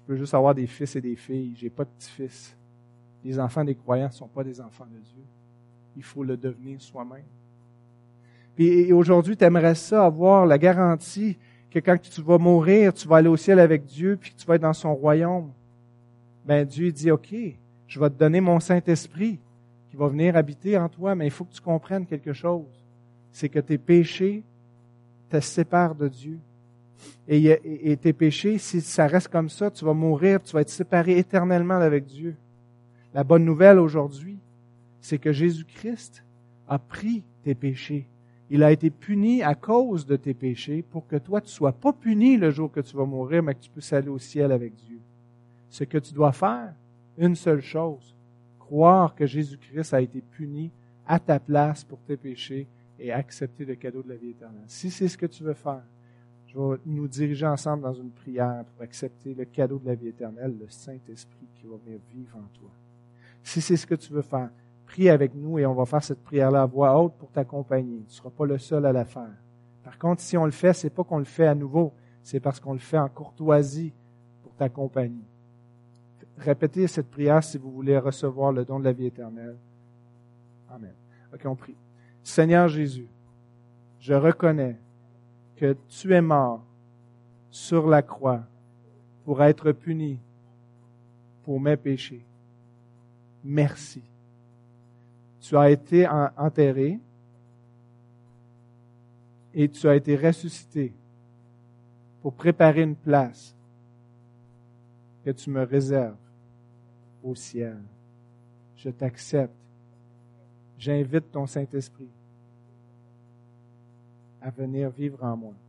peux juste avoir des fils et des filles. J'ai pas de petits-fils. Les enfants des croyants ne sont pas des enfants de Dieu. Il faut le devenir soi-même. Puis aujourd'hui, tu aimerais ça, avoir la garantie que quand tu vas mourir, tu vas aller au ciel avec Dieu, puis que tu vas être dans son royaume. Ben Dieu dit, OK, je vais te donner mon Saint-Esprit qui va venir habiter en toi, mais il faut que tu comprennes quelque chose. C'est que tes péchés te séparent de Dieu. Et, et, et tes péchés, si ça reste comme ça, tu vas mourir, tu vas être séparé éternellement avec Dieu. La bonne nouvelle aujourd'hui, c'est que Jésus-Christ a pris tes péchés. Il a été puni à cause de tes péchés pour que toi, tu ne sois pas puni le jour que tu vas mourir, mais que tu puisses aller au ciel avec Dieu. Ce que tu dois faire, une seule chose, croire que Jésus-Christ a été puni à ta place pour tes péchés et accepter le cadeau de la vie éternelle. Si c'est ce que tu veux faire, je vais nous diriger ensemble dans une prière pour accepter le cadeau de la vie éternelle, le Saint-Esprit qui va venir vivre en toi. Si c'est ce que tu veux faire, prie avec nous et on va faire cette prière-là à voix haute pour t'accompagner. Tu ne seras pas le seul à la faire. Par contre, si on le fait, c'est pas qu'on le fait à nouveau, c'est parce qu'on le fait en courtoisie pour t'accompagner. Répétez cette prière si vous voulez recevoir le don de la vie éternelle. Amen. OK, on prie. Seigneur Jésus, je reconnais que tu es mort sur la croix pour être puni pour mes péchés. Merci. Tu as été enterré et tu as été ressuscité pour préparer une place que tu me réserves au ciel. Je t'accepte. J'invite ton Saint-Esprit à venir vivre en moi.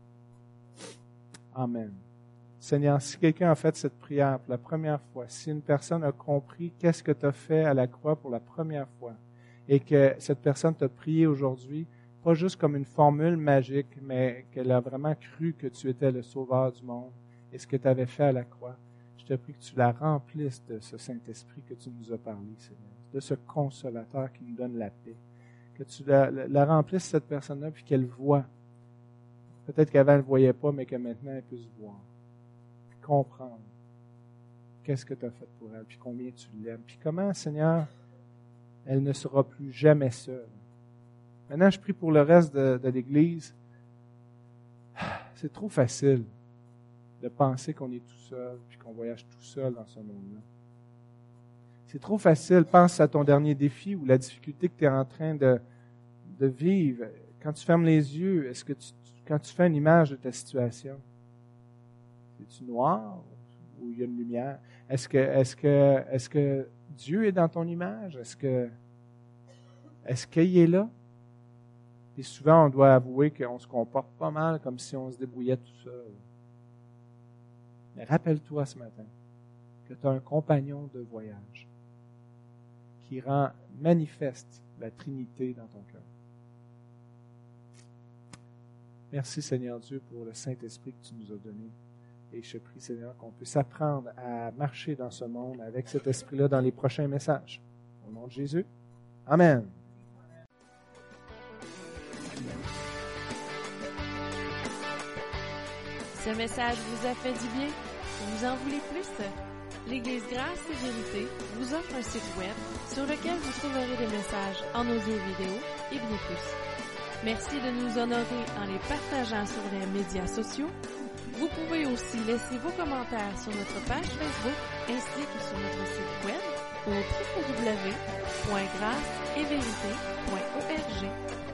Amen. Seigneur, si quelqu'un a fait cette prière pour la première fois, si une personne a compris qu'est-ce que tu as fait à la croix pour la première fois, et que cette personne t'a prié aujourd'hui, pas juste comme une formule magique, mais qu'elle a vraiment cru que tu étais le sauveur du monde et ce que tu avais fait à la croix, je te prie que tu la remplisses de ce Saint-Esprit que tu nous as parlé, Seigneur, de ce consolateur qui nous donne la paix, que tu la, la remplisses, cette personne-là, puis qu'elle voit. Peut-être qu'avant elle ne voyait pas, mais que maintenant elle puisse voir, puis comprendre qu'est-ce que tu as fait pour elle, puis combien tu l'aimes, puis comment, Seigneur, elle ne sera plus jamais seule. Maintenant, je prie pour le reste de, de l'Église. C'est trop facile de penser qu'on est tout seul, puis qu'on voyage tout seul dans ce monde-là. C'est trop facile. Pense à ton dernier défi ou la difficulté que tu es en train de, de vivre. Quand tu fermes les yeux, est-ce que tu, quand tu fais une image de ta situation, c'est-tu noir ou il y a une lumière? Est-ce que, est-ce que, est-ce que Dieu est dans ton image? Est-ce que, est-ce qu'il est là? Et souvent, on doit avouer qu'on se comporte pas mal comme si on se débrouillait tout seul. Mais rappelle-toi ce matin que tu as un compagnon de voyage qui rend manifeste la Trinité dans ton cœur. Merci Seigneur Dieu pour le Saint-Esprit que tu nous as donné. Et je prie Seigneur qu'on puisse apprendre à marcher dans ce monde avec cet esprit-là dans les prochains messages. Au nom de Jésus. Amen. Ce message vous a fait du bien? Vous en voulez plus? L'Église Grâce et Vérité vous offre un site web sur lequel vous trouverez des messages en audio vidéo et bien plus. Merci de nous honorer en les partageant sur les médias sociaux. Vous pouvez aussi laisser vos commentaires sur notre page Facebook ainsi que sur notre site web au w w w point grâce et vérité point org.